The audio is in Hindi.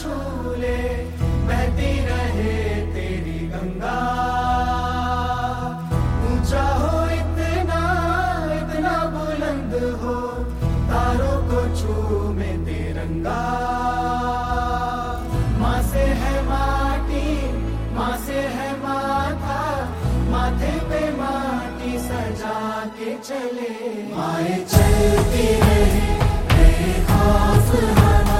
छू ले, बहती रहे तेरी गंगा। ऊंचा हो इतना, इतना बुलंद हो, तारों को छूमे तिरंगा। माँ से है माटी, माँ से है माथा, माथे पे माटी सजा के चले। माए चलती रहे बेखौफ हम